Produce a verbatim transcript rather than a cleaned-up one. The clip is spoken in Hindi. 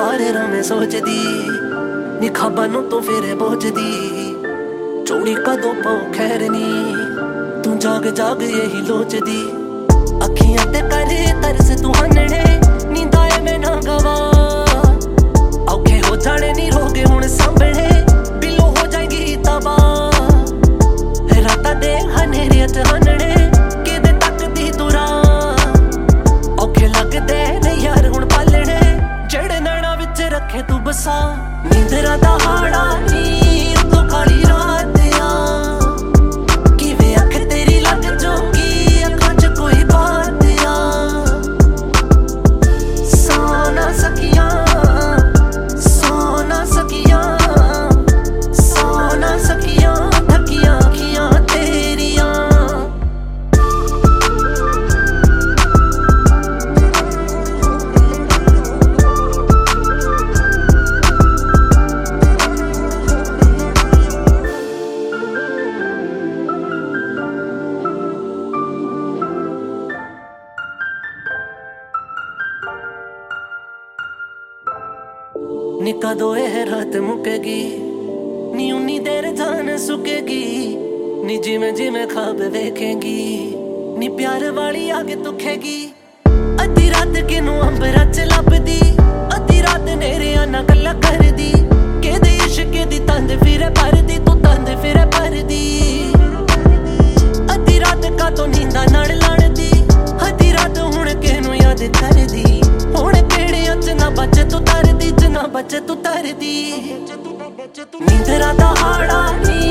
बारे रामें सोचदी नी खाबा नू तू फिर बोझदी चोड़ी कदों पाओ खैर नी तू जाग जाग यही लोचदी अखियां ते करे तरस तू हनने नींदा ए मैं ना गवा औखे हो जाने नी रोगे हुण सांभणे बिलो हो जाएगी तबाह राता दे हनेरे च हनने किदे तकदी तुरा औखे लगदे ने यार हुण पालणे जेड़े नैना विच रखे तू बसा नींदरा दा हाड़ा नी तू काली रात आ किवें अख तेरी लग जाऊंगी अखां च कोई बात आ सो ना सकियां सो ना सकियां सो ना सकियां थकियां अखियां तेरियां नी कदों एह रात मुकेगी नी उन्नी देर जान सुकेगी नी जिमें जिमें ख्वाब वेखेगी नी प्यार वाली आग दुखेगी अद्धी रात किनू अंबरा च लभदी अद्धी रात नेरे आना गल्ला करदी केदे इश्क दी तंद फिरे भरदी तू तंद फिरे भरदी अद्धी रात का तो नींदा नाल लड़दी अद्धी रात हुण किनू याद करदी हुण केड़े अच ना बच तू तरदी च ना बच तू तरदी नींदरा दा हाड़ा नी